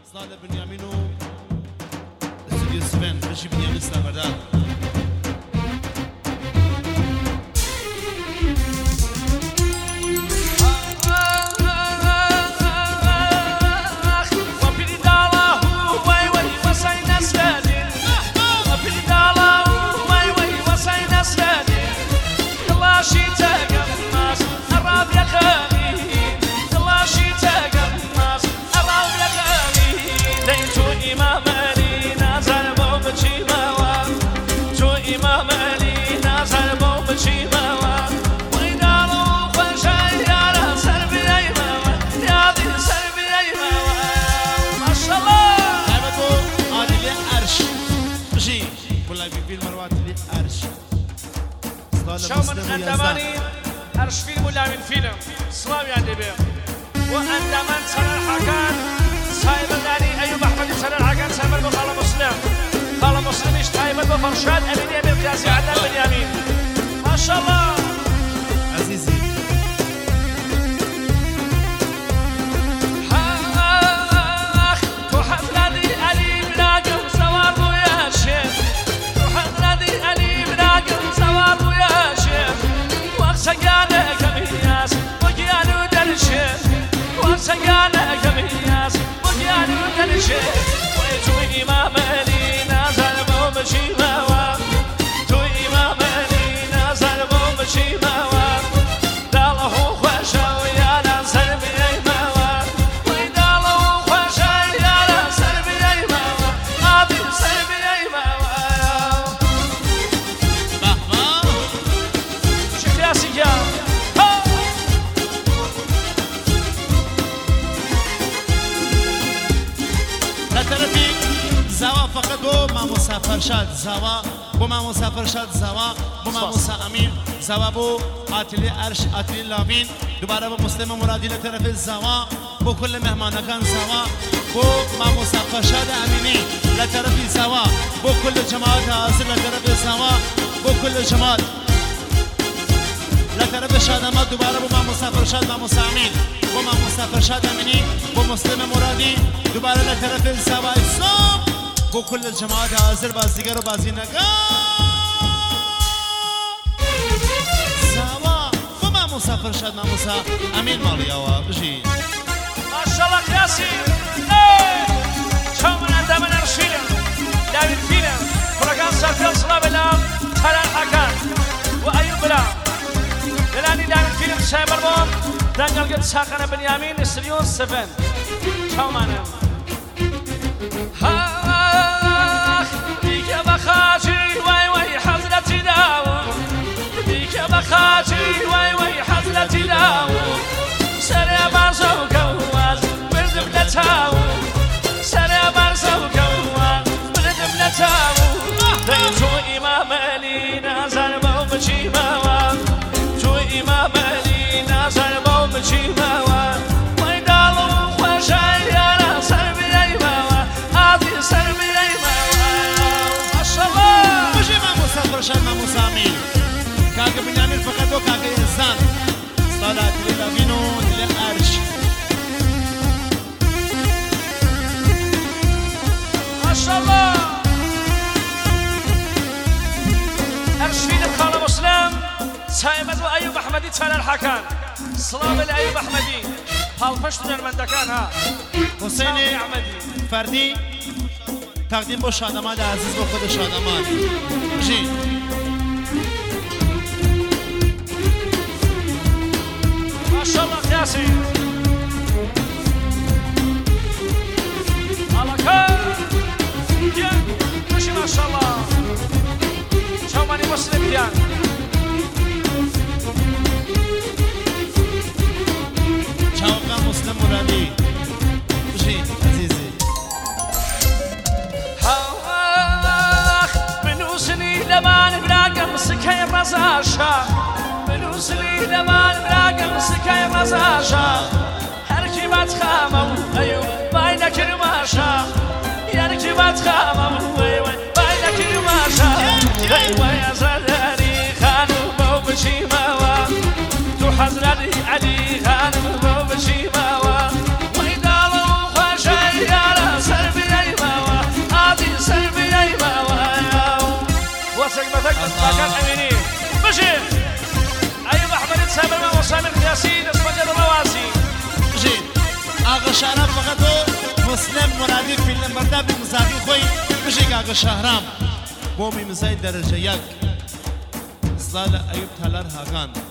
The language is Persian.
صاد بنيامين استوديو 7 بشي بنيامين سلامرداد شو من أندماني أرش فيلم ولا من فيلم سلام يعني بيه وأندمان سنة الحكان صاحب الداني أيوب أحمد سنة الحكان صاحب البخارة مسلم قال مسلم اشتايب بفرشاد أمين يمين قياسي عدنان بنيامين ما شاء الله عزيزي فرشاد زوا بو ما فرشاد زوا بو ما امین زوا بو آتلی ارش آتلی لامین دوباره با مسلم مرادی لطرف زوا بو كل مهمانکان زوا بو ما فرشاد امینی لطرف زوا بو كل جماعت حاضر لطرف زوا بو كل جماعت لطرف شادمات دوباره بو ما فرشاد ما امین بو ما فرشاد امینی بو مسلم مرادی دوباره لطرف زوا اسلام بو كل الجماعات حاضر بازیگر و بازینگان سوا بو ما مسافر شد ما امین مالياوا بجي ما شاء الله قياسي شو من أندمن أرشيلم داوود فيلم فرقان سرفيل صلاب الام تلال حكان وأيوب بلا لاني داوود فيلم سايبر بوم دنقل قد ساقنا بنيامين استريون 7 شو مانم بخاجي وي وي حضرتي داوود بيك بخاجي وي وي حضرتي داوود سري برزو قواز بردم لتاوود سري برزو قواز بردم لتاوود جو إمام علي نازل بومجي مواد جو إمام علي نازل بومجي مواد ويدالو وجاي أنا سربي أي مواد عادي سربي أي فرشاد ما مسامين كاكا بنيامين فقط و كاكا إنسان صلاة للأمينو للأرش ما شاء الله أرش فيلم خالة مسلم سايمد وأيوب أحمدي تفعل الحكان سلام الأيوب أحمدي هالفشتون المندكان ها حسيني فردي تقدیم با شادمان عزیز با خود شادمان جی ماشاءالله قياسي على كيف ماشي ما شاء الله شو ماني مسلم ديان شوقا مسلم مرادي جي عزيزي لمان براقم سكاي رزاشا بلوزلي لمان براقم سكاي رزاشا هركي باتخامو ايو باينا كرماشا يركي باتخامو ايو باينا كرماشا ايو يا زلالي خانو بو بشي موا تو حضرتي علي خانو بو بشي موا ويدالو خوشاي يا باكر أميني بجي أيوب أحمد سامر ما وسامر ياسين اسمه الرواسي بجي آقا شهرام فقطو مسلم مرادی فیلم برده بی مزاقی خوی بجی آقا شهرام بومی مزای درجه یک زال ایوب تالار هاگان